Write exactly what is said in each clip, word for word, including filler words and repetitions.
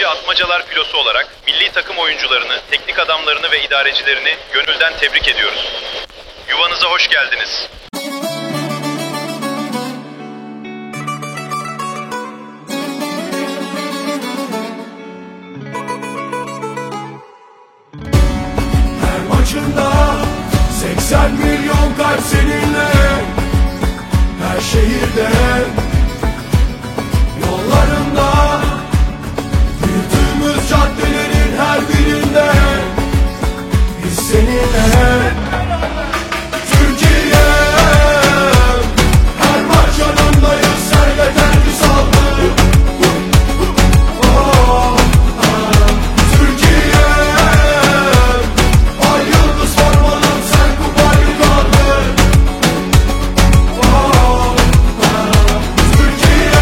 Türkiye Atmacalar Filosu olarak milli takım oyuncularını, teknik adamlarını ve idarecilerini gönülden tebrik ediyoruz. Yuvanıza hoş geldiniz. Her maçında seksen milyon kalp seninle, her şehirde, yollarında, büyüdüğümüz caddelerin her birinde biz seninle. Türkiye, her maç yanındayız, senle terki saldık. Oh, ah, Türkiye, ay yıldız formalım, sen kupayı kaldır. Oh, ah, Türkiye,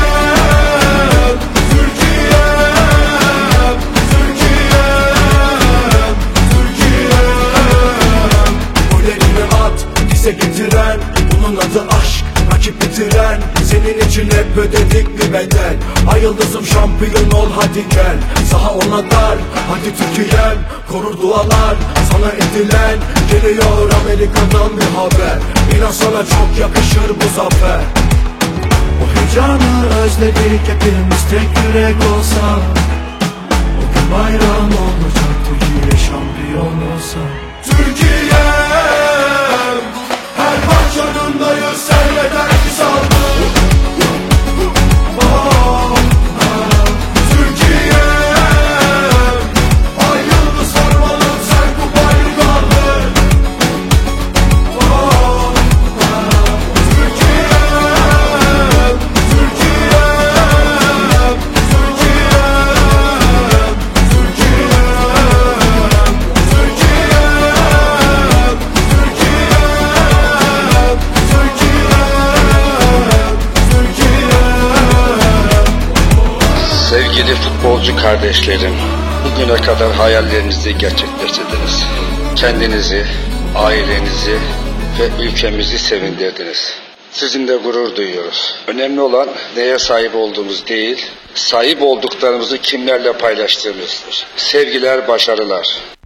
Türkiye, Türkiye, Türkiye. Gollerini at, dize getiren, bunun adı aşk, rakip bitiren. Senin için hep ödedik bir bedel. Ay yıldızım şampiyon ol hadi gel. Saha ona dar, hadi Türkiye'm, korur dualar sana edilen. Geliyor Amerika'dan bir haber, İnan sana çok yakışır bu zafer. O heyecanı özledik hepimiz, tek yürek olsa. O gün bayram olacak, Türkiye şampiyon olsa. Türkiye, her maç yanındayız, senle terki saldık. Oh, ah, Türkiye, ay yıldız formalım, sen kupayı kaldır. Oh, ah, Türkiye, Türkiye, Türkiye, Türkiye, Sevgili futbolcu kardeşlerim, bugüne kadar hayallerinizi gerçekleştirdiniz. Kendinizi, ailenizi ve ülkemizi sevindirdiniz. Sizinle gurur duyuyoruz. Önemli olan neye sahip olduğumuz değil, sahip olduklarımızı kimlerle paylaştığımızdır. Sevgiler, başarılar.